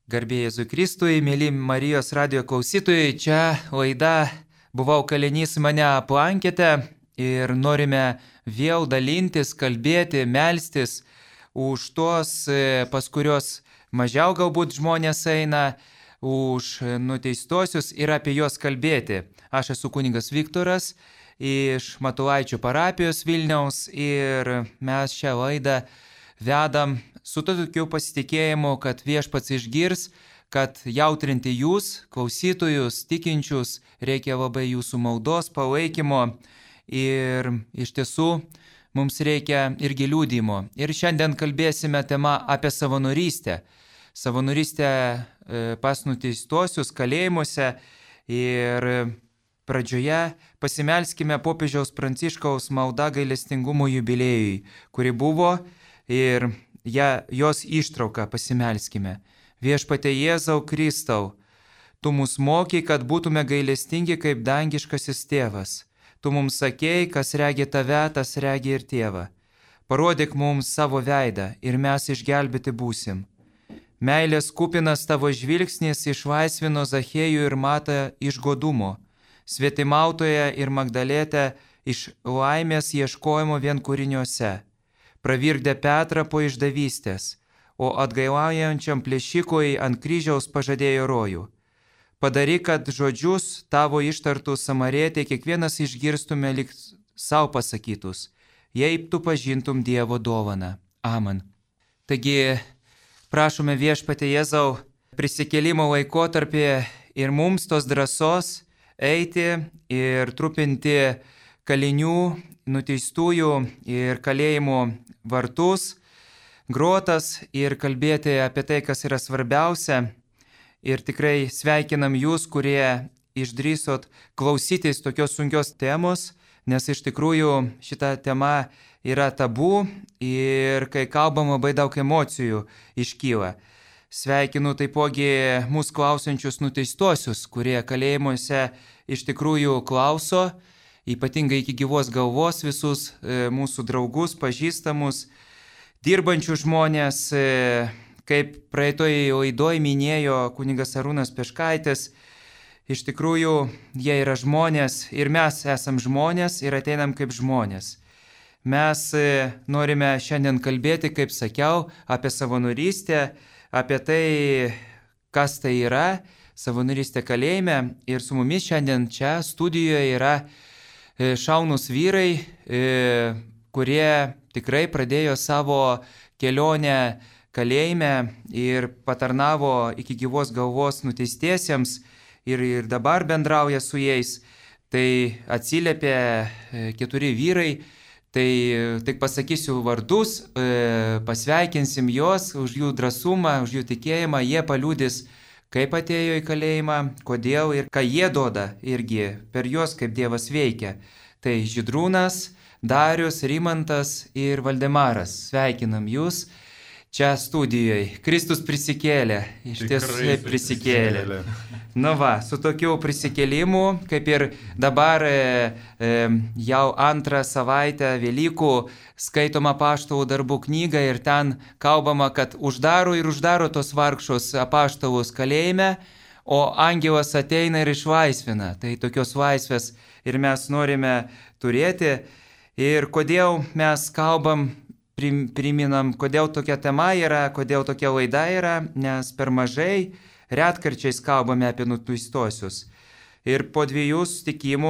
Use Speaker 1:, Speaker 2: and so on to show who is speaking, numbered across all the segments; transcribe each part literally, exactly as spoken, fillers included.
Speaker 1: Garbė Jėzui Kristui, mėly Marijos radijo klausytojai, čia laida Buvau kalinys, mane aplankėte ir norime vėl dalintis, kalbėti, melstis už tuos, pas kurios mažiau galbūt žmonės eina, už nuteistuosius ir apie juos kalbėti. Aš esu kunigas Viktoras iš Matulaičių parapijos Vilniaus ir mes šią laidą vedam su tokiu pasitikėjimu, kad viešpats išgirs, kad jautrinti jūs, klausytojus, tikinčius, reikia labai jūsų maldos, palaikymo ir iš tiesų mums reikia irgi liudijimo. Ir šiandien kalbėsime tema apie savanorystę. Savanorystę pas nuteistuosius kalėjimuose ir pradžioje pasimelskime popiežiaus Pranciškaus malda gailestingumo jubiliejui, kuri buvo ir ja, jos ištrauką pasimelskime. Viešpatie Jėzau Kristau, tu mus mokai, kad būtume gailestingi kaip dangiškasis tėvas. Tu mums sakėjai, kas regi tave, tas regi ir tėvą. Parodyk mums savo veidą ir mes išgelbėti būsim. Meilės kupinas tavo žvilgsnis išlaisvino Zachėjų ir Matą iš godumo, svetimautoje ir Magdalėtę iš laimės ieškojimo vienkūriniuose. Pravirkdė Petrą po išdavystės, o atgailaujančiam plėšikui ant kryžiaus pažadėjo rojų. Padaryk, kad žodžius tavo ištartus Samarietei kiekvienas išgirstume lyg savo pasakytus, jei tu pažintum Dievo dovaną. Amen. Taigi, prašome Viešpatie Jėzau prisikėlimo laikotarpį ir mums tos drąsos eiti ir trupinti kalinių, nuteistųjų ir kalėjimų vartus, grotas ir kalbėti apie tai, kas yra svarbiausia. Ir tikrai sveikinam jūs, kurie išdrįsot klausytis tokios sunkios temos, nes iš tikrųjų šita tema yra tabu ir kai kalbam labai daug emocijų iškyla. Sveikinu taipogi mūsų klausančius nuteistuosius, kurie kalėjimuose iš tikrųjų klauso, ypatingai iki gyvos galvos visus e, mūsų draugus, pažįstamus, dirbančių žmonės, e, kaip praeitoj laidoj minėjo kunigas Arūnas Peškaitis, iš tikrųjų jie yra žmonės ir mes esam žmonės ir ateinam kaip žmonės. Mes e, norime šiandien kalbėti, kaip sakiau, apie savanorystę, apie tai, kas tai yra, savanorystė kalėjime ir su mumis šiandien čia studijoje yra šaunūs vyrai, kurie tikrai pradėjo savo kelionę kalėjime ir patarnavo iki gyvos galvos nuteistiesiems ir, ir dabar bendrauja su jais. Tai atsiliepė keturi vyrai, tai tik pasakysiu vardus, pasveikinsim juos už jų drąsumą, už jų tikėjimą, jie paliudys, kaip atėjo į kalėjimą, kodėl ir ką jie duoda irgi per juos, kaip Dievas veikia. Tai Žydrūnas, Darius, Rimantas ir Valdemaras. Sveikinam jūs čia studijoje. Kristus prisikėlė, iš tiesų prisikėlė. Na va, su tokiu prisikėlimu, kaip ir dabar e, e, jau antrą savaitę Velykų skaitoma apaštalų darbų knyga ir ten kalbama, kad uždaro ir uždaro tos vargšus apaštalus kalėjime, o angelas ateina ir išlaisvina. Tai tokios laisvės ir mes norime turėti. Ir kodėl mes kalbam, priminam, kodėl tokia tema yra, kodėl tokia laida yra, nes per mažai retkarčiais kalbame apie nuteistuosius. Ir po dviejų susitikimų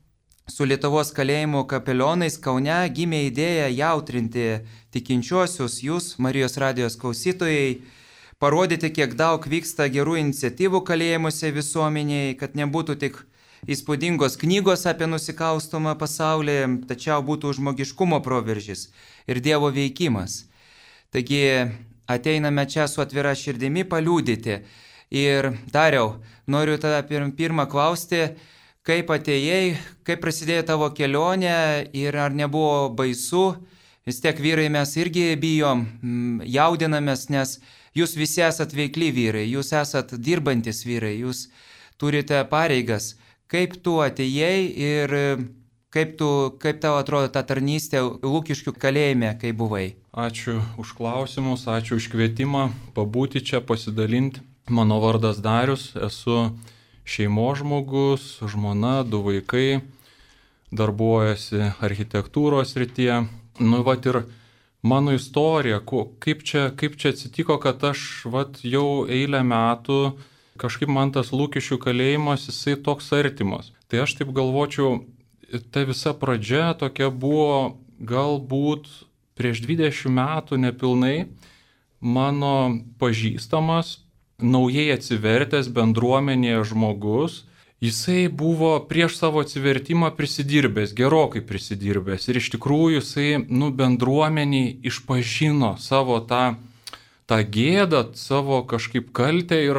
Speaker 1: su Lietuvos kalėjimų kapelionais Kaune gimė idėja jautrinti tikinčiuosius, jūs, Marijos radijos klausytojai, parodyti, kiek daug vyksta gerų iniciatyvų kalėjimuose visuomenėje, kad nebūtų tik įspūdingos knygos apie nusikalstamą pasaulį, tačiau būtų žmogiškumo proveržis ir Dievo veikimas. Taigi ateiname čia su atvira širdimi paliudyti. Ir Dariau, noriu tada pirmą klausti, kaip atėjai, kaip prasidėjo tavo kelionė ir ar nebuvo baisu. Vis tiek vyrai mes irgi bijom, jaudinamės, nes jūs visi esat veikli vyrai, jūs esat dirbantis vyrai, jūs turite pareigas. Kaip tu atėjai ir kaip, tu, kaip tau atrodo ta tarnystė Lukiškių kalėjime, kai buvai?
Speaker 2: Ačiū už klausimus, ačiū už kvietimą pabūti čia, pasidalinti Mano vardas Darius, esu šeimos žmogus, žmona, du vaikai, darbuojasi architektūros srityje. Nu, vat ir mano istorija, kaip čia, kaip čia atsitiko, kad aš vat jau eilę metų, kažkaip man tas Lukiškių kalėjimas, jisai toks artimas. Tai aš taip galvočiau, ta visa pradžia tokia buvo galbūt prieš dvidešimt metų nepilnai mano pažįstamas, naujai atsivertęs bendruomenėje žmogus. Jisai buvo prieš savo atsivertimą prisidirbęs, gerokai prisidirbęs. Ir iš tikrųjų jisai, nu, bendruomeniai išpažino savo tą, tą gėdą, savo kažkaip kaltę ir,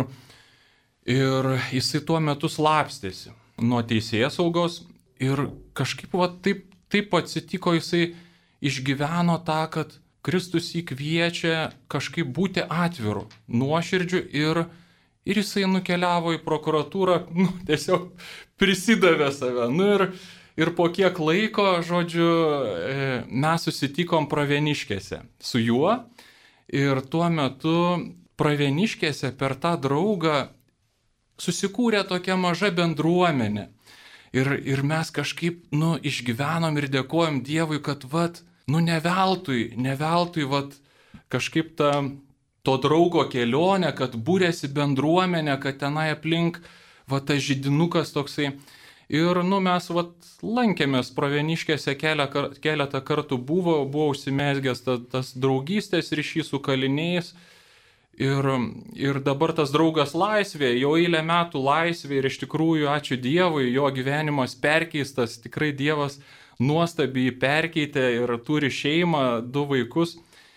Speaker 2: ir jisai tuo metu slapstėsi nuo teisėsaugos. Ir kažkaip va, taip, taip atsitiko, jisai išgyveno tą, kad Kristus jį kviečia kažkaip būti atviru, nuoširdžiu ir, ir jisai nukeliavo į prokuratūrą, nu, tiesiog prisidavė save. Nu, ir, ir po kiek laiko, žodžiu, mes susitikom Pravieniškėse su juo ir tuo metu Pravieniškėse per tą draugą susikūrė tokia maža bendruomenė. Ir, ir mes kažkaip, nu, išgyvenom ir dėkojom Dievui, kad, vat, nu, ne veltui, ne veltui, vat, kažkaip ta, to draugo kelionė, kad būrėsi bendruomenė, kad tenai aplink, vat, tas židinukas toksai. Ir, nu, mes, vat, lankėmės Pravieniškėse keletą, keletą kartų buvo, buvo užsimezgęs tas, tas draugystės ryšys su kaliniais. Ir, ir dabar tas draugas laisvėje, jau eilę metų laisvėje ir iš tikrųjų, ačiū Dievui, jo gyvenimas perkeistas, tikrai Dievas nuostabiai perkeitė ir turi šeimą, du vaikus.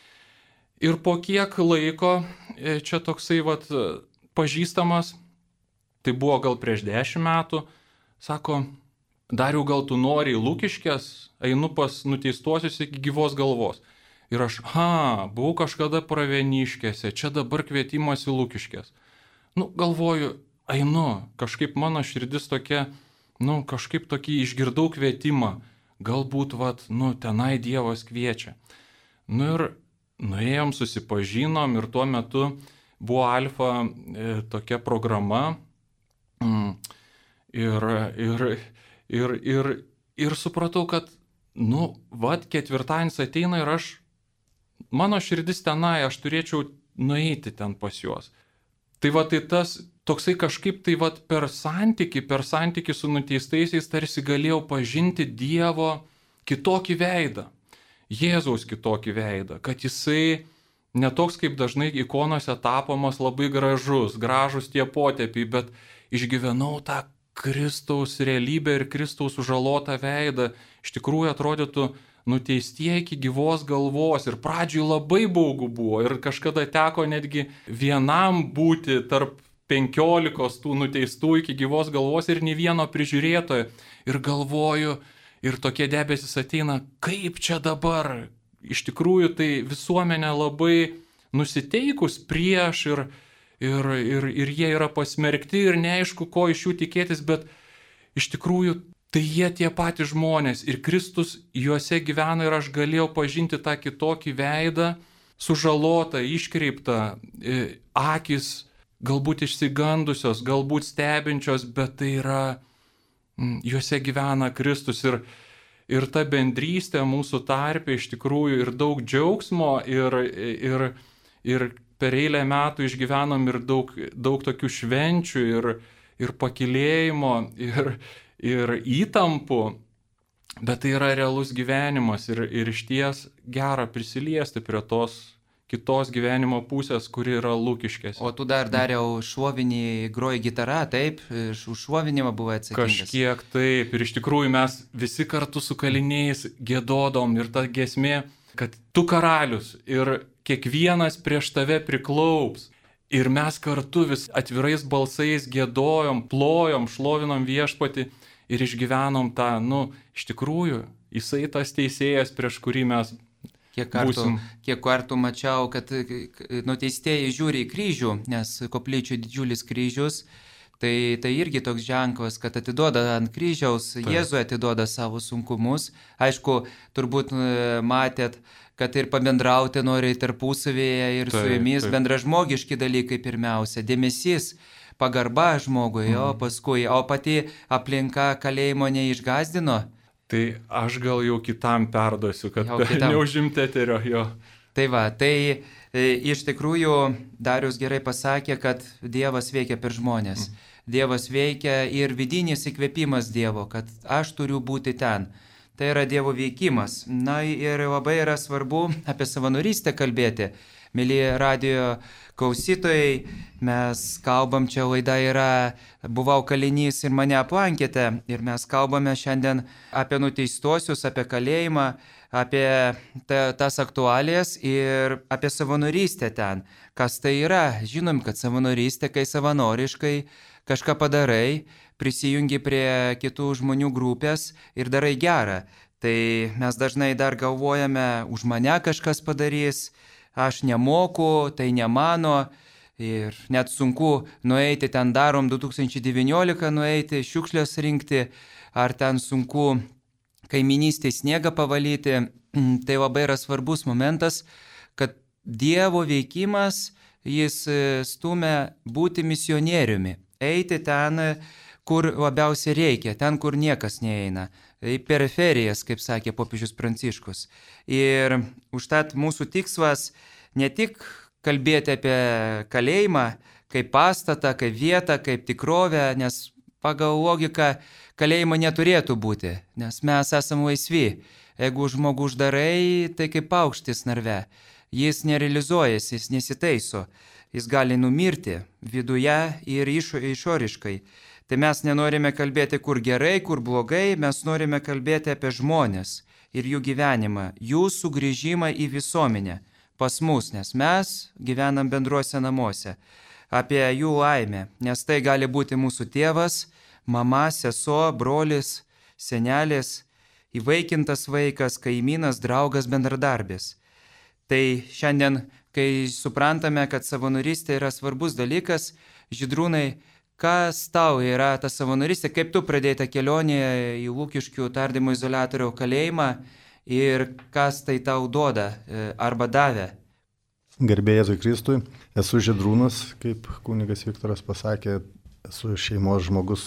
Speaker 2: Ir po kiek laiko, čia toksai vat, pažįstamas, tai buvo gal prieš dešimt metų, sako, Dariau, gal tu nori į Lukiškes, einu pas nuteistuosius iki gyvos galvos. Ir aš, ha, buvau kažkada Pravieniškėse, čia dabar kvietimas į Lukiškes. Nu, galvoju, einu, kažkaip mano širdis tokia, nu, kažkaip tokį išgirdau kvietimą, galbūt, vat, nu, tenai Dievas kviečia. Nu ir nuėjom, susipažinom ir tuo metu buvo Alfa e, tokia programa mm, ir, ir, ir, ir, ir supratau, kad, nu, vat, ketvirtadienis ateina ir aš mano širdis tenai, aš turėčiau nueiti ten pas juos. Tai va, tai tas toksai kažkaip tai va per santykį, per santykį su nuteistaisiais tarsi galėjau pažinti Dievo kitokį veidą, Jėzaus kitokį veidą, kad jisai netoks kaip dažnai ikonose tapomas labai gražus, gražus tie potėpiai, bet išgyvenau tą Kristaus realybę ir Kristaus sužalotą veidą. Iš tikrųjų atrodytų, nuteistieji iki gyvos galvos ir pradžioj labai baugu buvo ir kažkada teko netgi vienam būti tarp penkiolikos tų nuteistų iki gyvos galvos ir nei vieno prižiūrėtojo ir galvoju ir tokie debesis ateina, kaip čia dabar, iš tikrųjų tai visuomenė labai nusiteikus prieš ir, ir, ir, ir jie yra pasmerkti ir neaišku, ko iš jų tikėtis, bet iš tikrųjų tai jie tie patys žmonės ir Kristus juose gyvena ir aš galėjau pažinti tą kitokį veidą, sužalotą, iškreiptą, akis galbūt išsigandusios, galbūt stebinčios, bet tai yra, juose gyvena Kristus ir, ir ta bendrystė mūsų tarpe iš tikrųjų ir daug džiaugsmo ir, ir, ir per eilę metų išgyvenom ir daug, daug tokių švenčių ir, ir pakylėjimo ir ir įtampų, bet tai yra realus gyvenimas ir, ir išties gera prisiliesti prie tos kitos gyvenimo pusės, kuri yra Lukiškėse.
Speaker 1: O tu dar dariau šovinį, groji gitarą, taip? Už šovinimą buvai atsakingas.
Speaker 2: Kažkiek taip, ir iš tikrųjų mes visi kartu su kaliniais gėdodom ir ta giesmė, kad tu karalius ir kiekvienas prieš tave priklaups. Ir mes kartu vis atvirais balsais gėdojom, plojom, šlovinom Viešpatį. Ir išgyvenom tą, nu, iš tikrųjų, jisai tas teisėjas, prieš kurį mes
Speaker 1: kiek kartų,
Speaker 2: būsim.
Speaker 1: Kiek kartų mačiau, kad nuteistieji žiūri į kryžių, nes koplyčių didžiulis kryžius, tai, tai irgi toks ženklas, kad atiduoda ant kryžiaus, Jėzui atiduoda savo sunkumus. Aišku, turbūt matėt, kad ir pabendrauti nori tarpusavėje ir
Speaker 2: Taip,
Speaker 1: su jumis
Speaker 2: taip.
Speaker 1: bendražmogiški dalykai pirmiausia, dėmesys, pagarba žmogui, o paskui, o pati aplinka kalėjimo neišgazdino.
Speaker 2: Tai aš gal jau kitam perduosiu, kad
Speaker 1: Jau kitam.
Speaker 2: neužimti eterio jo.
Speaker 1: Tai va, tai e, iš tikrųjų Darius gerai pasakė, kad Dievas veikia per žmonės. Mm. Dievas veikia ir vidinis įkvėpimas Dievo, kad aš turiu būti ten. Tai yra Dievo veikimas. Na ir labai yra svarbu apie savanorystę kalbėti. Mėly radijo klausytojai, mes kalbam, čia laida yra Buvau kalinys ir mane aplankėte. Ir mes kalbame šiandien apie nuteistuosius, apie kalėjimą, apie ta, tas aktualijas ir apie savanorystę ten. Kas tai yra? Žinom, kad savanorystė, kai savanoriškai kažką padarai, prisijungi prie kitų žmonių grupės ir darai gerą. Tai mes dažnai dar galvojame, už mane kažkas padarys, aš nemoku, tai ne mano ir net sunku nueiti, ten darom du tūkstančiai devyniolika nueiti, šiukšlės rinkti, ar ten sunku kaiminystėje sniegą pavalyti. Tai labai yra svarbus momentas, kad Dievo veikimas, jis stumia būti misionieriumi, eiti ten, kur labiausiai reikia, ten, kur niekas neeina, į periferijas, kaip sakė popiežius Pranciškus. Ir užtat mūsų tikslas ne tik kalbėti apie kalėjimą, kaip pastatą, kaip vietą, kaip tikrovę, nes pagal logiką kalėjimo neturėtų būti, nes mes esame laisvi. Jeigu žmogų uždarai, tai kaip paukštis narve. Jis nerealizuojasi, jis nesitaiso, jis gali numirti viduje ir išo, išoriškai. Tai mes nenorime kalbėti, kur gerai, kur blogai, mes norime kalbėti apie žmonės ir jų gyvenimą, jų sugrįžimą į visuomenę pas mus, nes mes gyvenam bendruose namuose, apie jų laimę, nes tai gali būti mūsų tėvas, mama, sesuo, brolis, senelis, įvaikintas vaikas, kaimynas, draugas, bendradarbis. Tai šiandien, kai suprantame, kad savanorystė yra svarbus dalykas, Žydrūnai, kas tau yra ta savanorystė, kaip tu pradėjai tą kelionę į Lukiškių tardymo izoliatorių kalėjimą ir kas tai tau duoda arba davė?
Speaker 3: Garbė Jėzui Kristui, esu Žydrūnas, kaip kunigas Viktoras pasakė, esu šeimos žmogus,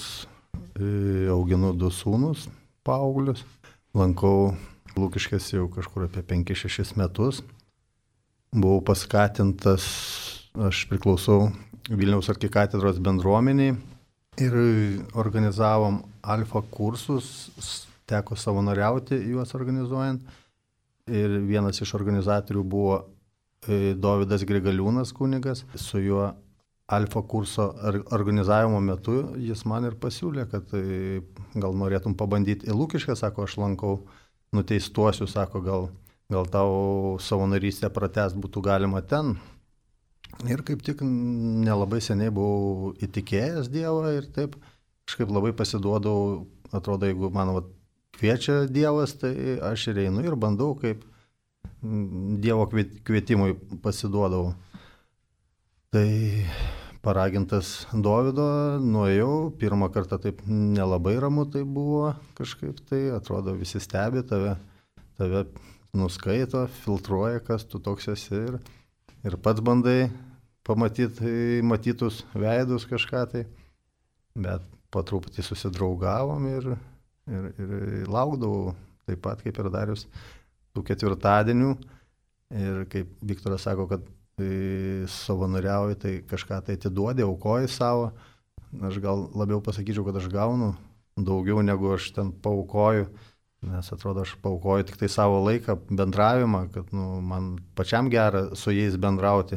Speaker 3: auginu du sūnus, paauglius, lankau Lukiškės jau kažkur apie penkis šešis metus, buvau paskatintas, aš priklausau Vilniaus arkikatedros bendruomeniai ir organizavom alfa kursus, teko savanoriauti juos organizuojant. Ir vienas iš organizatorių buvo Dovydas Grigaliūnas kunigas. Su juo alfa kurso organizavimo metu jis man ir pasiūlė, kad gal norėtum pabandyti į Lukiškę, sako, aš lankau nuteistuosius, sako, gal, gal tau savanorystę pratęst būtų galima ten. Ir kaip tik nelabai seniai buvau įtikėjęs Dievą ir taip kažkaip labai pasiduodau, atrodo, jeigu man vat, kviečia Dievas, tai aš ir einu ir bandau, kaip Dievo kvietimui pasiduodavau. Tai paragintas Dovydo, nuėjau, pirmą kartą taip nelabai ramu tai buvo kažkaip, tai atrodo visi stebi tave, tave nuskaito, filtruoja, kas tu toks esi ir Ir pats bandai pamatyti matytus veidus kažką tai, bet po truputį susidraugavom ir, ir, ir laukdavau taip pat kaip ir Darius tų ketvirtadienių. Ir kaip Viktoras sako, kad tai savanoriauji, tai kažką tai atiduodi, aukoji savo. Aš gal labiau pasakyčiau, kad aš gaunu daugiau negu aš ten paaukoju. Nes atrodo, aš paukoju tik tai savo laiką, bendravimą, kad nu, man pačiam gera su jais bendrauti,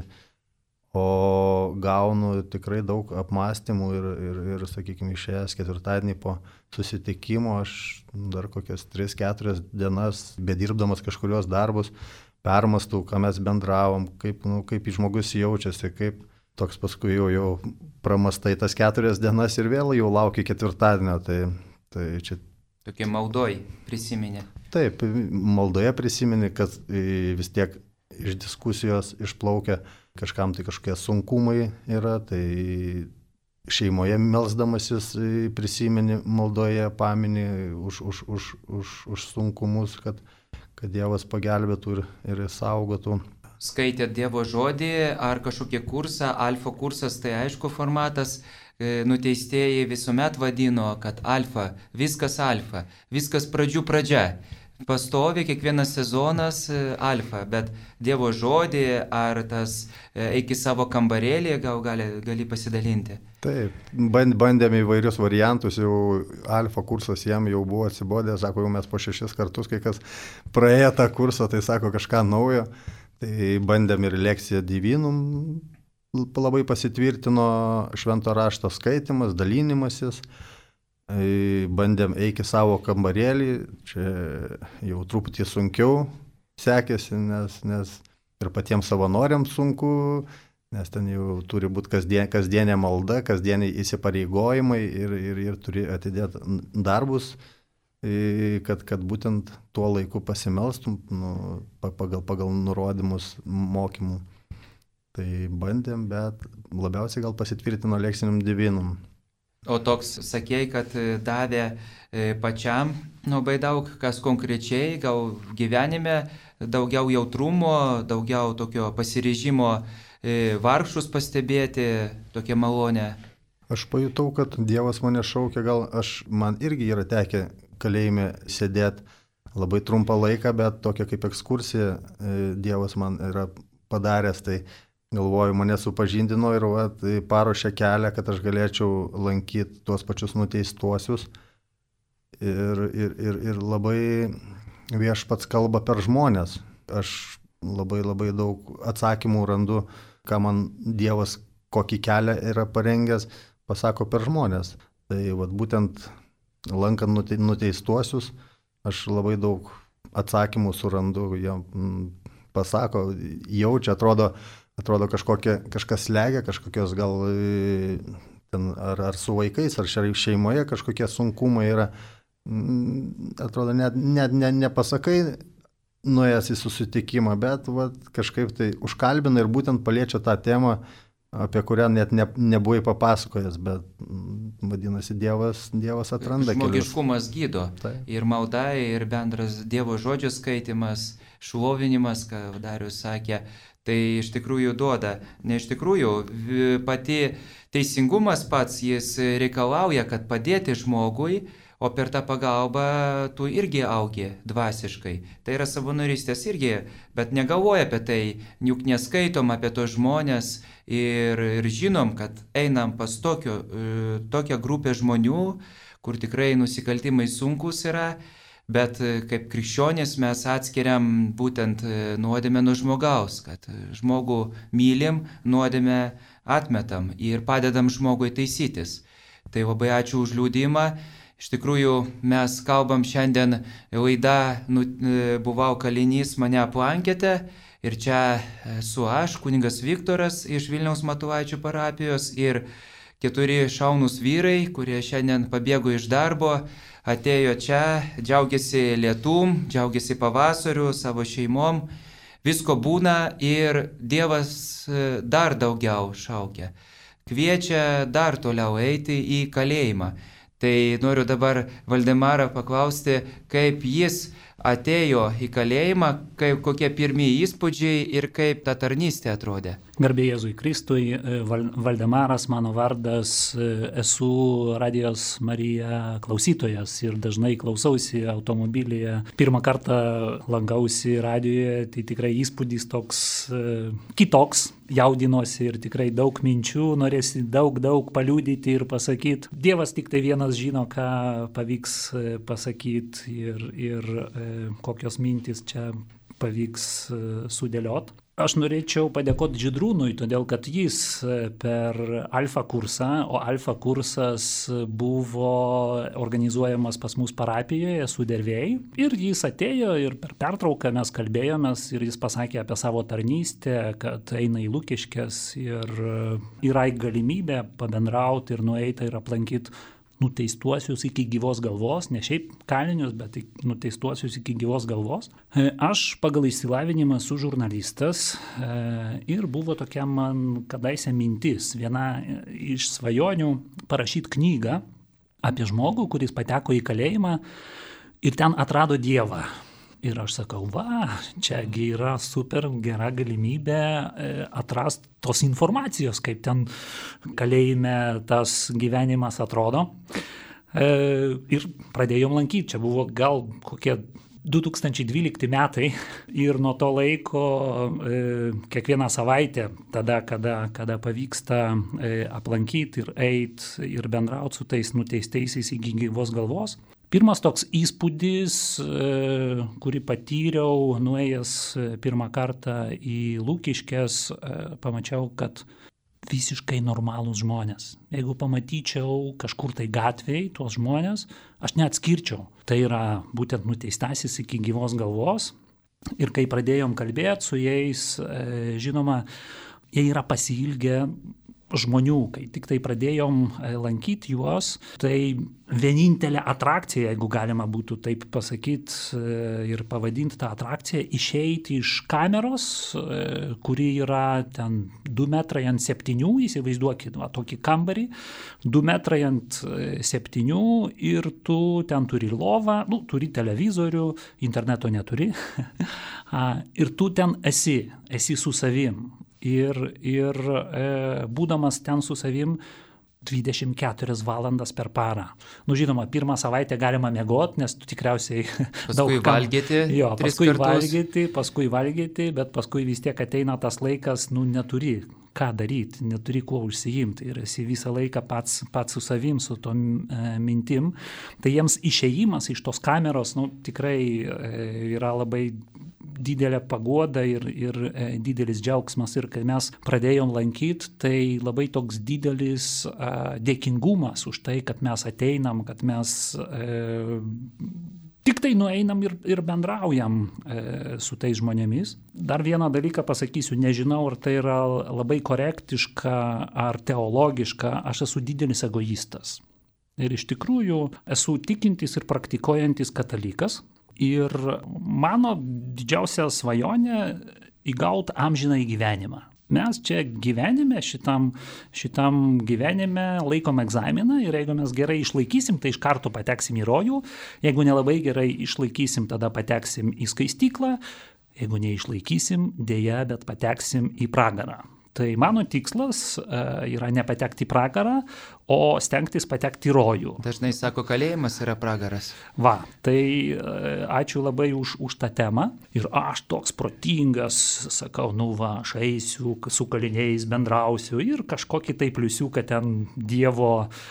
Speaker 3: o gaunu tikrai daug apmąstymų ir, ir, ir sakykime, išėjęs ketvirtadienį po susitikimo, aš dar kokias tris keturias dienas, bedirbdamas kažkurios darbus, permastau, ką mes bendravom, kaip, nu, kaip žmogus jaučiasi, kaip toks paskui jau, jau pramastai tas keturias dienas ir vėl jau laukia ketvirtadienio, tai, tai čia
Speaker 1: Tokie maldoj prisiminė.
Speaker 3: Taip, maldoje prisiminė, kad vis tiek iš diskusijos išplaukia, kažkam tai kažkokie sunkumai yra, tai šeimoje melsdamasis prisiminė maldoje, paminė už, už, už, už, už sunkumus, kad kad Dievas pagelbėtų ir, ir saugotų.
Speaker 1: Skaitėt Dievo žodį ar kažkokį kursą, alfa kursas, tai aišku formatas, nuteistieji visuomet vadino, kad alfa, viskas alfa, viskas pradžių pradžia. Pastovi kiekvienas sezonas alfa, bet Dievo žodį ar tas eik į savo kambarėlį, gal gali, gali pasidalinti.
Speaker 3: Taip, bandėme įvairius variantus, jau alfa kursas jam jau buvo atsibodė, sako, jau mes po šešis kartus, kai kas praėjo tą kursą, tai sako kažką naujo. Tai bandėm ir lekciją Divinum, labai pasitvirtino švento rašto skaitimas, dalinimasis. Bandėm eiti savo kambarėlį, čia jau truputį sunkiau sekėsi, nes, nes ir patiems savanoriams sunku, nes ten jau turi būti kasdien, kasdienė malda, kasdieniai įsipareigojimai ir, ir, ir turi atidėti darbus, kad, kad būtent tuo laiku pasimelstum nu, pagal, pagal nurodymus mokymų. Tai bandėm, bet labiausiai gal pasitvirtino lekciniam Divinum.
Speaker 1: O toks sakėjai, kad davė pačiam labai daug, kas konkrečiai, gal gyvenime daugiau jautrumo, daugiau tokio pasiryžimo vargšus pastebėti, tokia malonė.
Speaker 3: Aš pajutau, kad Dievas mane šaukia, gal aš, man irgi yra tekę kalėjime sėdėti labai trumpą laiką, bet tokia kaip ekskursija Dievas man yra padaręs, tai galvoju, mane supažindino ir va, tai paruošė kelią, kad aš galėčiau lankyti tuos pačius nuteistuosius ir, ir, ir, ir labai viešpats kalba per žmonės. Aš labai labai daug atsakymų randu, ką man Dievas kokį kelią yra parengęs, pasako per žmonės. Tai va, būtent lankant nuteistuosius, aš labai daug atsakymų surandu, jie pasako, jaučia, atrodo, atrodo kažkokie, kažkas slegia, kažkokios gal ten, ar, ar su vaikais, ar šeimoje kažkokie sunkumai yra, atrodo, net, net ne, nepasakai nuėjęs į susitikimą, bet va, kažkaip tai užkalbina ir būtent paliečia tą temą, apie kurią net ne, nebuvai papasakojęs, bet vadinasi, Dievas, Dievas atranda kelius.
Speaker 1: Žmogiškumas gydo. Taip. Ir malda, ir bendras Dievo žodžio skaitimas, šlovinimas, ką Darius sakė, tai iš tikrųjų duoda. Ne iš tikrųjų, pati teisingumas pats, jis reikalauja, kad padėti žmogui, o per tą pagalbą tu irgi augi dvasiškai. Tai yra savanorystės irgi, bet negalvoja apie tai, juk neskaitom apie tos žmonės ir, ir žinom, kad einam pas tokio, tokią grupę žmonių, kur tikrai nusikaltimai sunkus yra, bet kaip krikščionys mes atskiriam būtent nuodėmę nuo žmogaus, kad žmogų mylim, nuodėmę atmetam ir padedam žmogui taisytis. Tai labai ačiū už liudymą. Iš tikrųjų, mes kalbam šiandien laida, nu, buvau kalinys, mane aplankėte ir čia esu aš, kunigas Viktoras iš Vilniaus Matulaičių parapijos ir keturi šaunūs vyrai, kurie šiandien pabėgo iš darbo, atėjo čia, džiaugiasi lietum, džiaugiasi pavasariu, savo šeimom, visko būna ir Dievas dar daugiau šaukia, kviečia dar toliau eiti į kalėjimą. Tai noriu dabar Valdemarą paklausti, kaip jis atėjo į kalėjimą, kaip, kokie pirmieji įspūdžiai ir kaip ta tarnystė atrodė.
Speaker 4: Garbė Jėzui Kristui, Valdemaras mano vardas, esu Radijos Marija klausytojas ir dažnai klausausi automobilyje. Pirmą kartą lankausi radijoje, tai tikrai įspūdis toks kitoks, jaudinosi ir tikrai daug minčių, norėsi daug, daug paliudyti ir pasakyti. Dievas tik tai vienas žino, ką pavyks pasakyti ir, ir kokios mintys čia pavyks sudėlioti. Aš norėčiau padėkoti Žydrūnui, todėl kad jis per alfa kursą, o alfa kursas buvo organizuojamas pas mus parapijoje, Sudervėjai, ir jis atėjo ir per pertrauką mes kalbėjomės ir jis pasakė apie savo tarnystę, kad eina į Lukiškes ir yra galimybė pabendrauti ir nueiti ir aplankyti nuteistuosius iki gyvos galvos, ne šiaip kalinius, bet nuteistuosius iki gyvos galvos. Aš pagal išsilavinimą esu žurnalistas ir buvo tokia man kadaise mintis, viena iš svajonių parašyti knygą apie žmogų, kuris pateko į kalėjimą ir ten atrado Dievą. Ir aš sakau, va, čiagi yra super gera galimybė atrasti tos informacijos, kaip ten kalėjime tas gyvenimas atrodo. Ir pradėjom lankyti, čia buvo gal kokie du tūkstančiai dvylikti metai ir nuo to laiko e, kiekvieną savaitę, tada, kada, kada pavyksta e, aplankyti ir eiti ir bendrauti su tais nuteistaisiais iki gyvos galvos. Pirmas toks įspūdis, e, kurį patyriau, nuėjęs pirmą kartą į Lukiškes, e, pamačiau, kad visiškai normalūs žmonės. Jeigu pamatyčiau kažkur tai gatvėj tuos žmonės, aš neatskirčiau. Tai yra būtent nuteistasis iki gyvos galvos. Ir kai pradėjom kalbėti su jais, žinoma, jie yra pasiilgę žmonių. Kai tik tai pradėjom lankyti juos, tai vienintelė atrakcija, jeigu galima būtų taip pasakyti ir pavadinti tą atrakciją, išeiti iš kameros, kuri yra ten du metrai ant septynių, įsivaizduokit, va, tokį kambarį, du metrai ant septynių ir tu ten turi lovą, nu, turi televizorių, interneto neturi, ir tu ten esi, esi su savim. Ir, ir e, būdamas ten su savim dvidešimt keturias valandas per parą. Nu, žinoma, pirmą savaitę galima miegoti, nes tu tikriausiai
Speaker 1: paskui
Speaker 4: daug kam...
Speaker 1: valgyti,
Speaker 4: jo, paskui
Speaker 1: kartus.
Speaker 4: valgyti, paskui valgyti, bet paskui vis tiek ateina tas laikas, nu, neturi ką daryti, neturi kuo užsiimti ir esi visą laiką pats, pats su savim, su tom e, mintim. Tai jiems išėjimas iš tos kameros, nu, tikrai e, yra labai didelė paguoda ir, ir e, didelis džiaugsmas. Ir kai mes pradėjom lankyti, tai labai toks didelis e, dėkingumas už tai, kad mes ateinam, kad mes e, tik tai nueinam ir, ir bendraujam e, su tais žmonėmis. Dar vieną dalyką pasakysiu, nežinau, ar tai yra labai korektiška ar teologiška, aš esu didelis egoistas. Ir iš tikrųjų esu tikintis ir praktikuojantis katalikas. Ir mano didžiausia svajonė įgauti amžiną gyvenimą. Mes čia gyvenime, šitam, šitam gyvenime laikom egzaminą ir jeigu mes gerai išlaikysim, tai iš karto pateksim į rojų. Jeigu nelabai gerai išlaikysim, tada pateksim į skaistyklą. Jeigu neišlaikysim, dėja, bet pateksim į pragarą. Tai mano tikslas uh, yra nepatekti į pragarą, o stengtis patekti į rojų.
Speaker 1: Dažnai sako, kalėjimas yra pragaras.
Speaker 4: Va, tai uh, ačiū labai už, už tą temą. Ir aš toks protingas, sakau, nu va, aš eisiu, su kaliniais bendrausiu ir kažkokį tai pliusiuką ten Dievo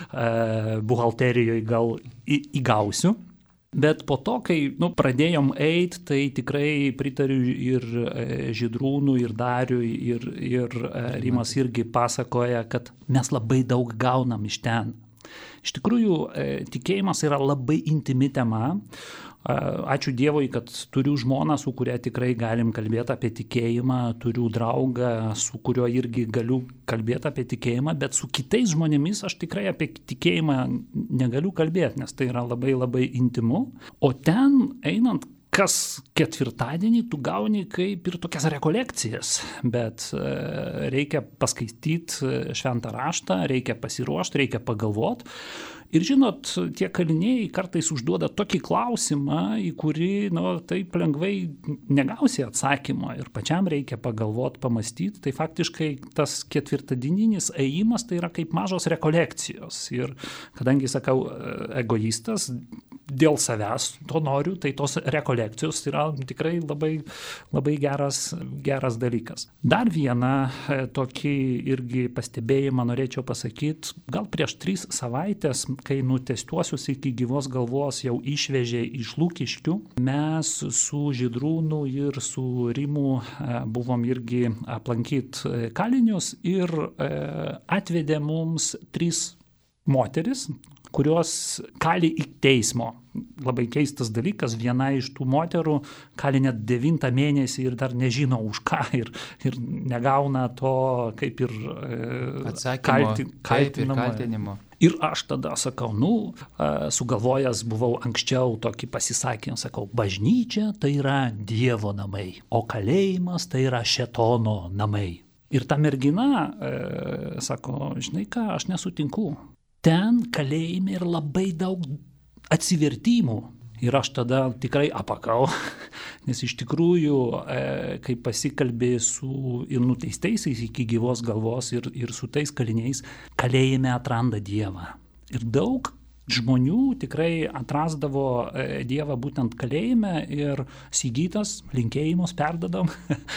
Speaker 4: uh, buhalterijoje gal į, įgausiu. Bet po to, kai nu, pradėjom eiti, tai tikrai pritariu ir Žydrūnui, ir Dariui, ir, ir Rimas irgi pasakoja, kad mes labai daug gaunam iš ten. Iš tikrųjų, tikėjimas yra labai intimi tema. Ačiū Dievui, kad turiu žmoną, su kuria tikrai galim kalbėti apie tikėjimą, turiu draugą, su kuriuo irgi galiu kalbėti apie tikėjimą, bet su kitais žmonėmis aš tikrai apie tikėjimą negaliu kalbėti, nes tai yra labai labai intimu. O ten einant kas ketvirtadienį tu gauni kaip ir tokias rekolekcijas, bet reikia paskaityti šventą raštą, reikia pasiruošti, reikia pagalvoti. Ir žinot, tie kaliniai kartais užduoda tokį klausimą, į kurį, nu, taip lengvai negausi atsakymą ir pačiam reikia pagalvoti, pamastyti. Tai faktiškai tas ketvirtadieninis ėjimas tai yra kaip mažos rekolekcijos. Ir kadangi, sakau, egoistas, dėl savęs to noriu, tai tos rekolekcijos yra tikrai labai, labai geras, geras dalykas. Dar vieną tokį irgi pastebėjimą norėčiau pasakyti, gal prieš tris savaitės, kai nuteistuosius iki gyvos galvos jau išvežė iš Lukiškių, mes su Žydrūnu ir su Rimu buvom irgi aplankyti kalinius ir atvedė mums tris moteris, kurios kali iki teismo. Labai keistas dalykas, viena iš tų moterų kali net devintą mėnesį ir dar nežino už ką ir, ir negauna to kaip ir
Speaker 1: atsakymo,
Speaker 4: kalti,
Speaker 1: kaip ir kaltinimo.
Speaker 4: Ir aš tada sakau, nu, sugalvojęs buvau anksčiau tokį pasisakymą, sakau, bažnyčia tai yra Dievo namai, o kalėjimas tai yra šėtono namai. Ir ta mergina e, sako, žinai ką, aš nesutinku. Ten kalėjime yra labai daug atsivertimų. Ir aš tada tikrai apakau, nes iš tikrųjų, kai pasikalbė su ir nuteistaisiais iki gyvos galvos ir, ir su tais kaliniais, kalėjime atranda Dievą. Ir daug žmonių tikrai atrasdavo Dievą būtent kalėjime ir Sigitas, linkėjimus perdadam,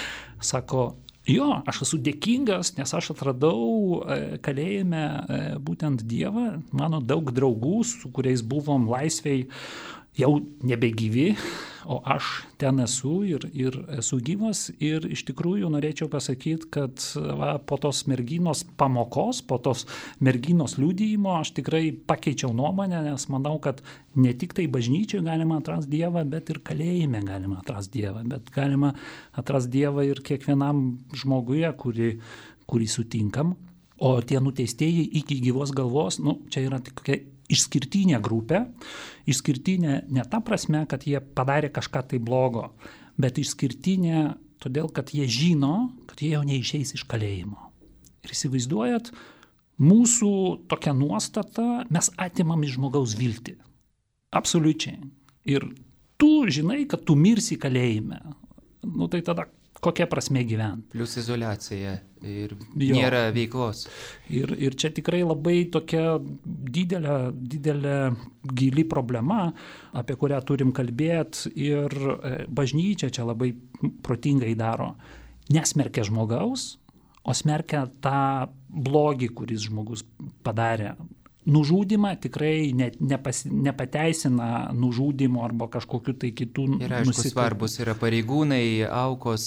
Speaker 4: sako, jo, aš esu dėkingas, nes aš atradau kalėjime būtent Dievą, mano daug draugų, su kuriais buvom laisvėj, jau nebegyvi, o aš ten esu ir, ir esu gyvas ir iš tikrųjų norėčiau pasakyti, kad va, po tos merginos pamokos, po tos merginos liudijimo aš tikrai pakeičiau nuomonę, nes manau, kad ne tik tai bažnyčiai galima atrasti Dievą, bet ir kalėjime galima atrasti Dievą, bet galima atrasti Dievą ir kiekvienam žmoguje, kurį, kurį sutinkam. O tie nuteistieji iki gyvos galvos, nu, čia yra tik kokia išskirtinė grupė, išskirtinė ne ta prasme, kad jie padarė kažką tai blogo, bet išskirtinė todėl, kad jie žino, kad jie jau neišeis iš kalėjimo. Ir įsivaizduojat, mūsų tokia nuostata, mes atimam iš žmogaus viltį. Absoliučiai. Ir tu žinai, kad tu mirsi kalėjime. Nu tai tada kokia prasme gyventi.
Speaker 1: Plius izoliacija ir
Speaker 4: Jo.
Speaker 1: nėra veiklos.
Speaker 4: Ir, ir čia tikrai labai tokia didelė, didelė gili problema, apie kurią turim kalbėti ir bažnyčia čia labai protingai daro. Nesmerkia žmogaus, o smerkia tą blogį, kuris žmogus padarė. Nužudimą tikrai ne, nepas, nepateisina nužudimo arba kažkokiu tai kitų
Speaker 1: Ir aišku,
Speaker 4: nusikaltimų.
Speaker 1: svarbus yra pareigūnai, aukos,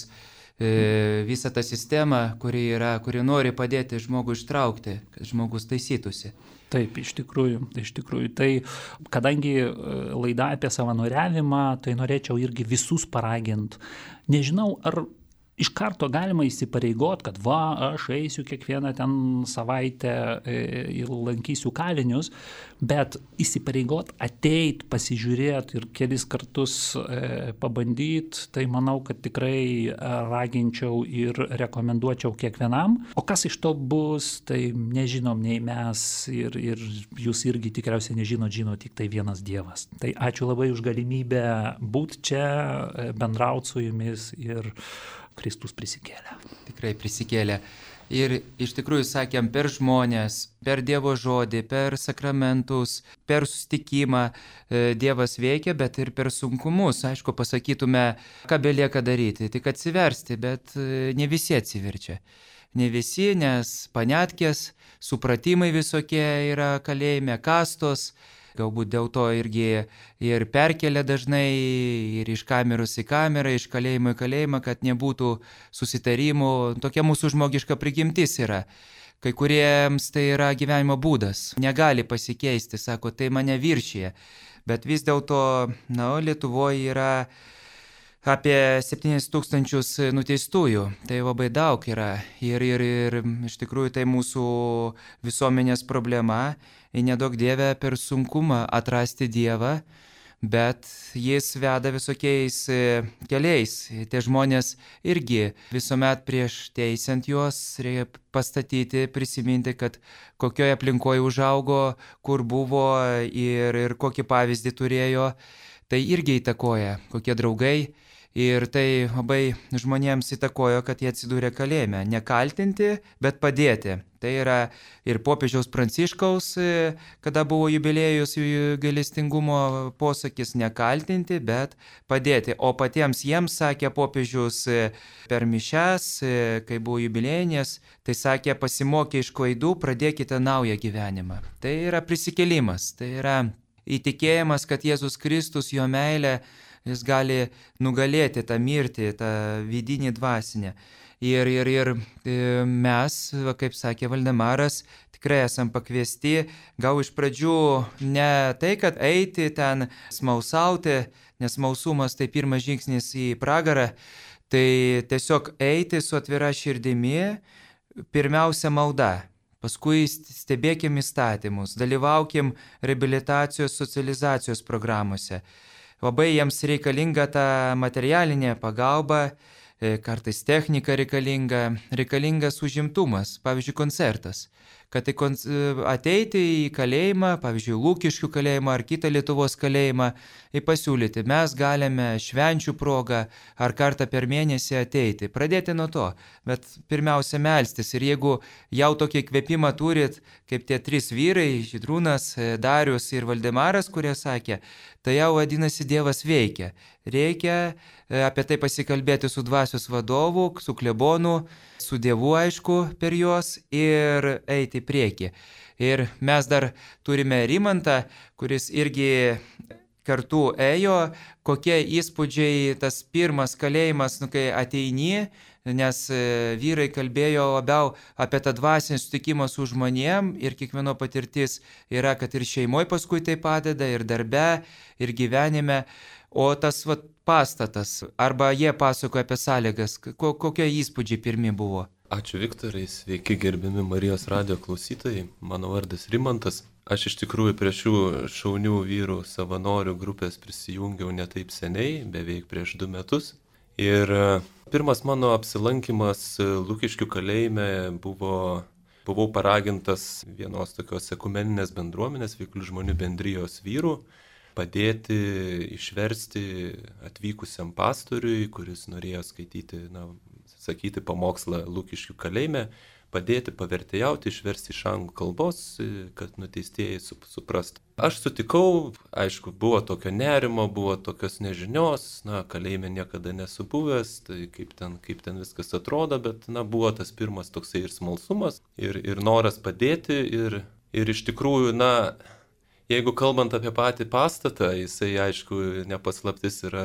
Speaker 1: e, visa ta sistema, kuri, yra, kuri nori padėti žmogui ištraukti, kad žmogus taisytųsi.
Speaker 4: Taip, iš tikrųjų, iš tikrųjų. Tai kadangi laida apie savanoriavimą, tai norėčiau irgi visus paraginti. Nežinau, ar iš karto galima įsipareigot, kad va, aš eisiu kiekvieną ten savaitę ir lankysiu kalinius, bet įsipareigot, ateit, pasižiūrėti ir kelis kartus pabandyti, tai manau, kad tikrai raginčiau ir rekomenduočiau kiekvienam. O kas iš to bus, tai nežinom nei mes ir, ir jūs irgi tikriausiai nežinot, žino tik tai vienas Dievas. Tai ačiū labai už galimybę būti čia, bendrauti su jumis ir Kristus prisikėlė.
Speaker 1: Tikrai prisikėlė. Ir iš tikrųjų sakėm, per žmonės, per Dievo žodį, per sakramentus, per susitikimą Dievas veikia, bet ir per sunkumus. Aišku, pasakytume, ką belieka daryti, tik atsiversti, bet ne visi atsiverčia. Ne visi, nes panetkės, supratimai visokie yra kalėjime, kastos, galbūt dėl to irgi ir perkelia dažnai ir iš kameros į kamerą, iš kalėjimo į kalėjimą, kad nebūtų susitarimų. Tokia mūsų žmogiška prigimtis yra. Kai kuriems tai yra gyvenimo būdas. Negali pasikeisti, sako, tai mane viršyje. Bet vis dėlto, na, Lietuvoje yra apie septynis tūkstančius nuteistųjų. Tai labai daug yra. Ir, ir, ir iš tikrųjų tai mūsų visuomenės problema. Ir nedaug Dieve per sunkumą atrasti Dievą, bet jis veda visokiais keliais. Tie žmonės irgi visuomet prieš teisiant juos reikia pastatyti, prisiminti, kad kokioje aplinkoje užaugo, kur buvo ir, ir kokį pavyzdį turėjo. Tai irgi įtakoja, kokie draugai. Ir tai labai žmonėms įtakojo, kad jie atsidūrė kalėjime. Nekaltinti, bet padėti. Tai yra ir popiežiaus Pranciškaus, kada buvo jubiliejus gailestingumo posakis, nekaltinti, bet padėti. O patiems jiems sakė popiežius per mišias, kai buvo jubiliejinės, tai sakė, pasimokė iš klaidų, pradėkite naują gyvenimą. Tai yra prisikėlimas, tai yra įtikėjimas, kad Jėzus Kristus, jo meilė, jis gali nugalėti tą mirtį, tą vidinį dvasinę. Ir, ir, ir mes, kaip sakė Valdemaras, tikrai esam pakviesti, gal iš pradžių ne tai, kad eiti ten smalsauti, nes smalsumas tai pirmas žingsnis į pragarą, tai tiesiog eiti su atvira širdimi, pirmiausia malda. Paskui stebėkim įstatymus, dalyvaukim reabilitacijos, socializacijos programuose. Labai jiems reikalinga ta materialinė pagalba, kartais technika reikalinga, reikalingas užimtumas, pavyzdžiui, koncertas. kad tai ateiti į kalėjimą, pavyzdžiui, Lukiškių kalėjimą ar kitą Lietuvos kalėjimą, ir pasiūlyti, mes galime švenčių progą ar kartą per mėnesį ateiti. Pradėti nuo to, bet pirmiausia melstis. Ir jeigu jau tokį kvėpimą turit, kaip tie trys vyrai, Žydrūnas, Darius ir Valdemaras, kurie sakė, tai jau vadinasi Dievas veikia. Reikia apie tai pasikalbėti su dvasios vadovu, su klebonu, su Dievu aišku per juos ir eiti į priekį. Ir mes dar turime Rimantą, kuris irgi kartu ėjo, kokie įspūdžiai tas pirmas kalėjimas, nu, kai ateini, nes vyrai kalbėjo labiau apie tą dvasinį sutikimą su žmonėm ir kiekvieno patirtis yra, kad ir šeimoje paskui tai padeda, ir darbe, ir gyvenime. O tas vat, pastatas, arba jie pasakoja apie sąlygas, ko, kokie įspūdžiai pirmi buvo?
Speaker 5: Ačiū Viktorai, sveiki gerbiami Marijos radijo klausytojai, mano vardas Rimantas. Aš iš tikrųjų prie šių šaunių vyrų savanorių grupės prisijungiau ne taip seniai, beveik prieš du metus. Ir pirmas mano apsilankimas Lukiškių kalėjime buvo, buvau paragintas vienos tokios ekumeninės bendruomenės, veiklių žmonių bendrijos vyrų, padėti išversti atvykusiam pastoriui, kuris norėjo skaityti, na, sakyti pamokslą Lukiškių kalėjime, padėti pavertėjauti, išversti iš anglų kalbos, kad nuteistieji suprastų. Aš sutikau, aišku, buvo tokio nerimo, buvo tokios nežinios, na, kalėjime niekada nesu buvęs, tai kaip ten, kaip ten viskas atrodo, bet, na, buvo tas pirmas toksai ir smalsumas, ir, ir noras padėti, ir, ir iš tikrųjų, na, jeigu kalbant apie patį pastatą, jisai, aišku, nepaslaptis yra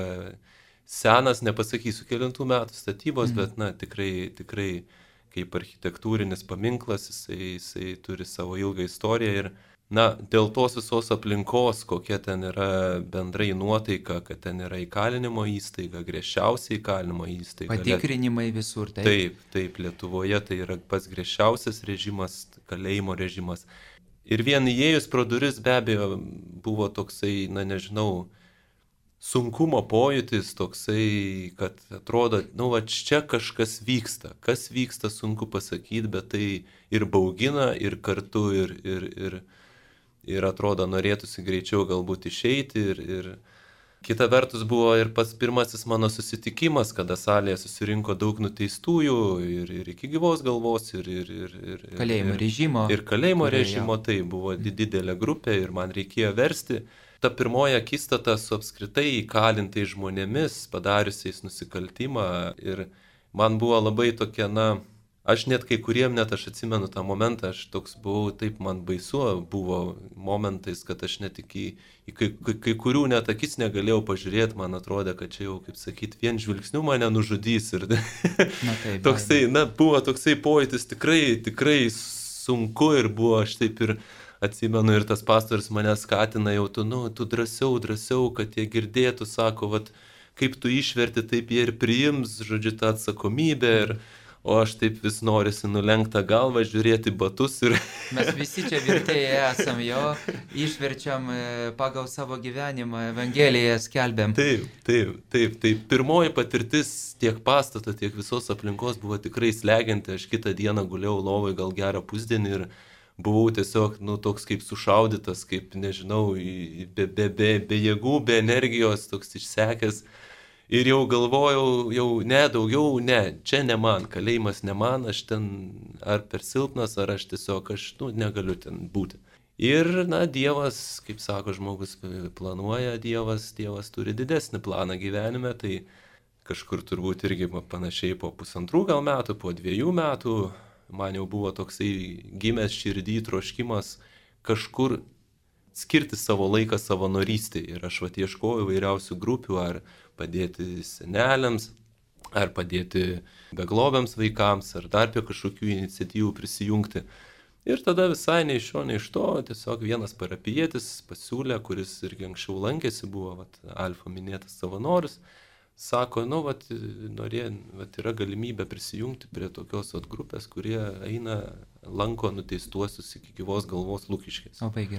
Speaker 5: senas, nepasakysiu kelintų metų statybos, mm. bet, na, tikrai, tikrai kaip architektūrinis paminklas, jisai, jisai turi savo ilgą istoriją ir, na, dėl tos visos aplinkos, kokia ten yra bendrai nuotaika, kad ten yra įkalinimo įstaiga, griežčiausia įkalinimo įstaiga.
Speaker 1: Patikrinimai visur, taip.
Speaker 5: Taip, taip, Lietuvoje tai yra pats griežčiausias režimas, kalėjimo režimas. Ir vien įėjus pro duris be abejo buvo toksai, na nežinau, sunkumo pojūtis toksai, kad atrodo, nu va čia kažkas vyksta. Kas vyksta, sunku pasakyti, bet tai ir baugina, ir kartu, ir, ir, ir, ir atrodo norėtųsi greičiau galbūt išeiti. Ir, ir kita vertus buvo ir pats pirmasis mano susitikimas, kada salėje susirinko daug nuteistųjų ir, ir iki gyvos galvos, ir, ir, ir, ir
Speaker 1: kalėjimo
Speaker 5: ir,
Speaker 1: režimo.
Speaker 5: Ir kalėjimo
Speaker 1: kurie,
Speaker 5: režimo, tai buvo didelė grupė ir man reikėjo versti. Ta pirmoji akistata su apskritai įkalintais žmonėmis, padariusiais nusikaltimą ir man buvo labai tokia, na, aš net kai kuriem, net aš atsimenu tą momentą, aš toks buvau, taip man baisu buvo momentais, kad aš net iki, į kai, kai, kai kurių net akis negalėjau pažiūrėti, man atrodė, kad čia jau, kaip sakyti, vien žvilgsniu mane nužudys ir na, taip, toksai, na, buvo toksai pojūtis tikrai, tikrai sunku ir buvo aš taip ir atsimenu ir tas pastorius mane skatina jau, tu, nu, tu drąsiau, drąsiau, kad jie girdėtų, sako, vat, kaip tu išverti, taip jie ir priims, žodžiu, tą atsakomybę, ir, o aš taip vis norisi nulenktą galvą, žiūrėti batus ir...
Speaker 1: Mes visi čia vertėjai esam, jo, išverčiam pagal savo gyvenimą, Evangeliją skelbiam.
Speaker 5: Taip, taip, taip, taip. Pirmoji patirtis tiek pastato, tiek visos aplinkos buvo tikrai slegianti, aš kitą dieną guliau lovai gal gerą pusdienį ir buvau tiesiog, nu, toks kaip sušaudytas, kaip, nežinau, be, be, be, be jėgų, be energijos, toks išsekęs. Ir jau galvojau, jau ne, daugiau, ne, čia ne man, kalėjimas ne man, aš ten ar per silpnas, ar aš tiesiog, aš, nu, negaliu ten būti. Ir, na, Dievas, kaip sako žmogus, planuoja Dievas, Dievas turi didesnį planą gyvenime, tai kažkur turbūt irgi panašiai po pusantrų gal metų, po dviejų metų, man jau buvo toksai gimęs širdį troškimas kažkur skirti savo laiką savanorystei. Ir aš vat ieškojau įvairiausių grupių, ar padėti seneliams, ar padėti beglobiams vaikams, ar dar prie kažkokių iniciatyvų prisijungti. Ir tada visai nei iš šio, nei iš to, tiesiog vienas parapijietis pasiūlė, kuris irgi anksčiau lankėsi, buvo vat, Alfa minėtas savanoris, sako, nu, vat, norė, vat, yra galimybė prisijungti prie tokios vat, grupės, kurie eina, lanko nuteistuosius iki gyvos galvos Lukiškės.
Speaker 1: Labai gerai.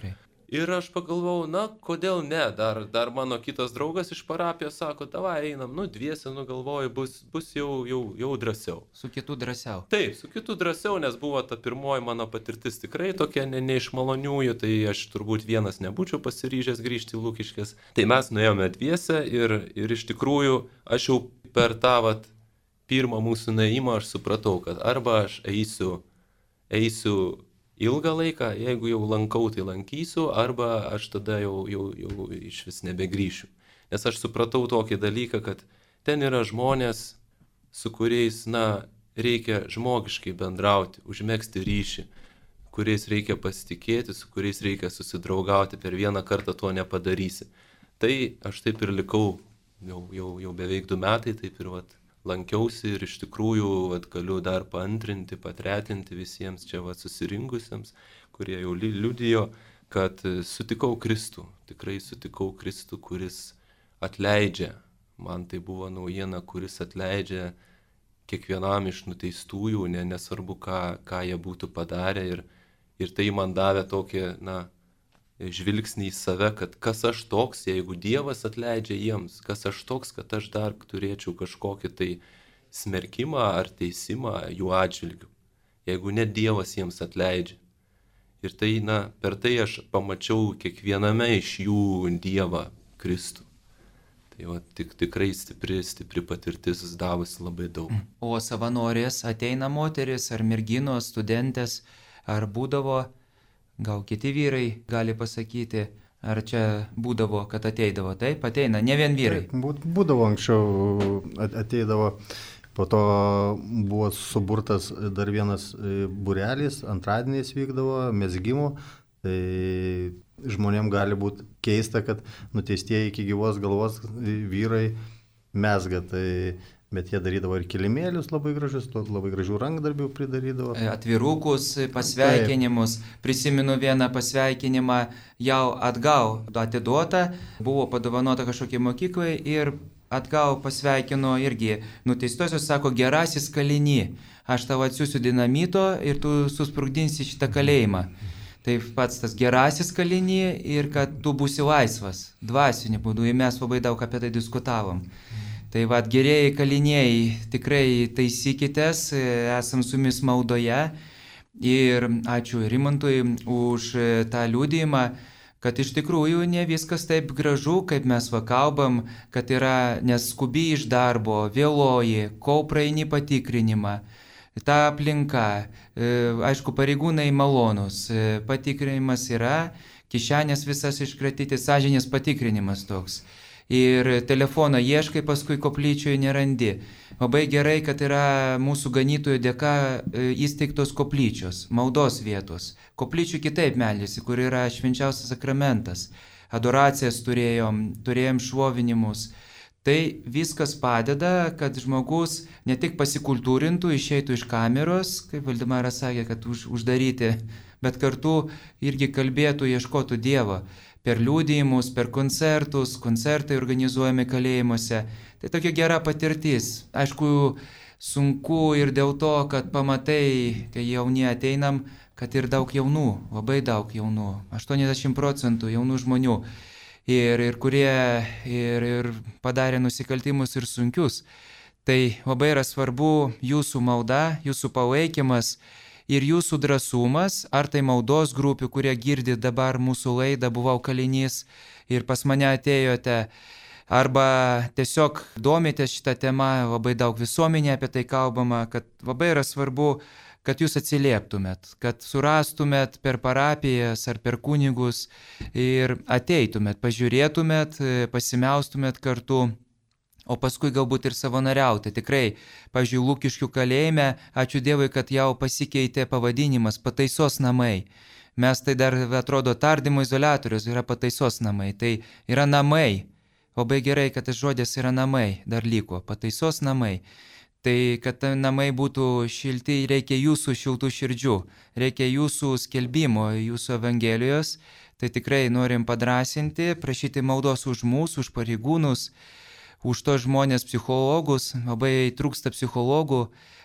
Speaker 5: Ir aš pagalvojau, na, kodėl ne, dar, dar mano kitas draugas iš parapijos sako, davai einam, nu, dviese, nu, galvoju, bus, bus jau, jau, jau drąsiau.
Speaker 1: Su kitu drąsiau.
Speaker 5: Taip, su kitu drąsiau, nes buvo ta pirmoji mano patirtis tikrai tokia ne, ne iš maloniųjų, tai aš turbūt vienas nebūčiau pasiryžęs grįžti į Lukiškes. Tai mes nuėjome dviese ir, ir iš tikrųjų aš jau per tą vat, pirmą mūsų nuėjimą aš supratau, kad arba aš eisiu, eisiu ilgą laiką, jeigu jau lankau, tai lankysiu, arba aš tada jau, jau, jau iš vis nebegrįšiu. Nes aš supratau tokį dalyką, kad ten yra žmonės, su kuriais, na, reikia žmogiškai bendrauti, užmegzti ryšį, kuriais reikia pasitikėti, su kuriais reikia susidraugauti, per vieną kartą to nepadarysi. Tai aš taip ir likau, jau, jau, jau beveik du metai, taip ir vat, lankiausi ir iš tikrųjų vat, galiu dar paantrinti, patretinti visiems čia vat, susirinkusiems, kurie jau liudijo, kad sutikau Kristų, tikrai sutikau Kristų, kuris atleidžia. Man tai buvo naujiena, kuris atleidžia kiekvienam iš nuteistųjų, ne, nesvarbu, ką, ką jie būtų padarę. Ir, ir tai man davė tokį, na, žvilgsnį į save, kad kas aš toks, jeigu Dievas atleidžia jiems, kas aš toks, kad aš dar turėčiau kažkokį tai smerkimą ar teisimą jų atžvilgių, jeigu net Dievas jiems atleidžia. Ir tai, na, per tai aš pamačiau kiekviename iš jų Dievą, Kristų. Tai va, tik, tikrai stipri, stipri patirtis davusi labai daug.
Speaker 1: O savanorės ateina moteris ar merginos, studentės, ar būdavo, gal kiti vyrai gali pasakyti, ar čia būdavo, kad ateidavo, taip, ateina, ne vien vyrai.
Speaker 3: Taip, būdavo anksčiau, ateidavo, po to buvo suburtas dar vienas būrelis, antradieniais vykdavo, mezgimo, tai žmonėm gali būti keista, kad nuteistieji iki gyvos galvos vyrai mezga, tai bet jie darydavo ir kilimėlius labai gražius, labai gražių rankdarbių pridarydavo.
Speaker 1: Atvirukus, pasveikinimus. Taip. Prisimenu vieną pasveikinimą jau atgal atiduotą, buvo padovanota kažkokiai mokyklai ir atgal pasveikino irgi nuteistosios, sako, gerasis kaliny, aš tau atsiųsiu dinamito ir tu susprogdinsi šitą kalėjimą. Tai pats tas gerasis kaliny ir kad tu būsi laisvas, dvasiniu būdu, ir mes labai daug apie tai diskutavom. Tai vad, gerieji kaliniai, tikrai taisykitės, esam su jumis maldoje ir ačiū Rimantui už tą liudijimą, kad iš tikrųjų ne viskas taip gražu, kaip mes va kalbam, kad yra neskubi iš darbo, vėloji, kol praeini patikrinimą. Ta aplinka, aišku, pareigūnai malonus, patikrinimas yra, kišenės visas iškratyti, sąžinės patikrinimas toks. Ir telefoną ieškai, paskui koplyčioje nerandi. Labai gerai, kad yra mūsų ganytojų dėka įsteigtos koplyčios, maldos vietos. Koplyčių kitaip meldėsi, kur yra švenčiausias sakramentas. Adoracijas turėjom, turėjom šlovinimus. Tai viskas padeda, kad žmogus ne tik pasikultūrintų, išeitų iš kameros, kaip Valdemaras sakė, kad už, uždaryti, bet kartu irgi kalbėtų, ieškotų Dievo. Per liudijimus, per koncertus, koncertai organizuojami kalėjimuose. Tai tokia gera patirtis. Aišku, sunku ir dėl to, kad pamatai, kai jauni ateinam, kad ir daug jaunų, labai daug jaunų, aštuoniasdešimt procentų jaunų žmonių, ir, ir kurie ir, ir padarė nusikaltimus ir sunkius. Tai labai yra svarbu jūsų malda, jūsų palaikymas, ir jūsų drąsumas, ar tai maldos grupių, kurie girdi dabar mūsų laidą, buvau kalinys ir pas mane atėjote, arba tiesiog domitės šitą temą, labai daug visuomenė apie tai kalbama, kad labai yra svarbu, kad jūs atsilieptumėt, kad surastumėt per parapijas ar per kunigus ir ateitumėt, pažiūrėtumėt, pasimiaustumėt kartu. O paskui galbūt ir savanoriauti. Tikrai, pavyzdžiui, Lukiškių kalėjime, ačiū Dievui, kad jau pasikeitė pavadinimas pataisos namai. Mes tai dar atrodo tardymo izoliatorius, yra pataisos namai. Tai yra namai. Labai gerai, kad tas žodis yra namai, dar liko, pataisos namai. Tai kad namai būtų šilti, reikia jūsų šiltų širdžių, reikia jūsų skelbimo, jūsų evangelijos. Tai tikrai norim padrasinti, prašyti maldos už mūsų, už pareigūnus, už tos žmonės psichologus, labai trūksta psichologų,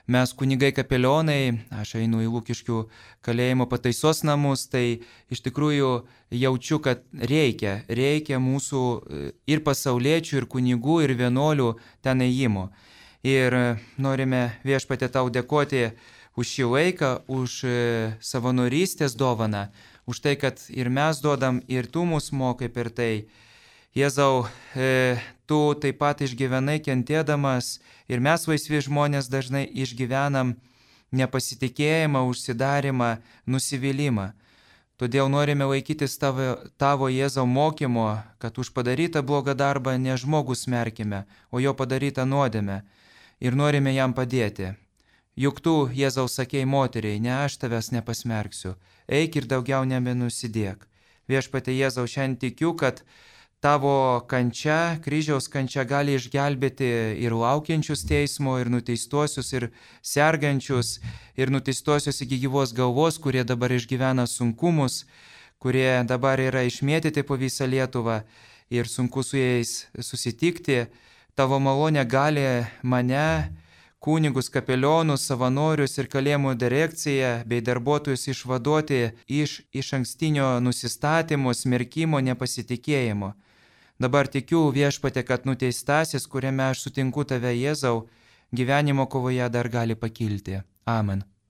Speaker 1: mes kunigai kapelionai, aš einu į Lukiškių kalėjimo pataisos namus, tai iš tikrųjų jaučiu, kad reikia, reikia mūsų ir pasauliečių, ir kunigų, ir vienuolių ten ėjimo. Ir norime Viešpatie tau dėkoti už šį laiką, už savanorystės dovaną, už tai, kad ir mes duodam, ir tu mus mokai per tai. Jėzau, e, tu taip pat išgyvenai kentėdamas ir mes laisvi žmonės dažnai išgyvenam nepasitikėjimą, užsidarimą, nusivylimą. Todėl norime laikytis tavo, tavo Jėzau mokymo, kad už padarytą blogą darbą ne žmogų smerkime, o jo padarytą nuodėmę ir norime jam padėti. Juk tu, Jėzau, sakei moteriai, ne aš tavęs nepasmerksiu, eik ir daugiau nebenusidėk. Viešpatie Jėzau, šiandien tikiu, kad tavo kančia, kryžiaus kančia gali išgelbėti ir laukiančius teismo, ir nuteistuosius, ir sergančius, ir nuteistuosius iki gyvos galvos, kurie dabar išgyvena sunkumus, kurie dabar yra išmėtyti po visą Lietuvą ir sunku su jais susitikti. Tavo malonė gali mane, kunigus, kapelionus, savanorius ir kalėjimo direkciją bei darbuotojus išvaduoti iš iš ankstinio nusistatymo, smerkimo, nepasitikėjimo. Dabar tikiu, Viešpatie, kad nuteistasis, kuriame aš sutinku tave, Jėzau, gyvenimo kovoje dar gali pakilti. Amen.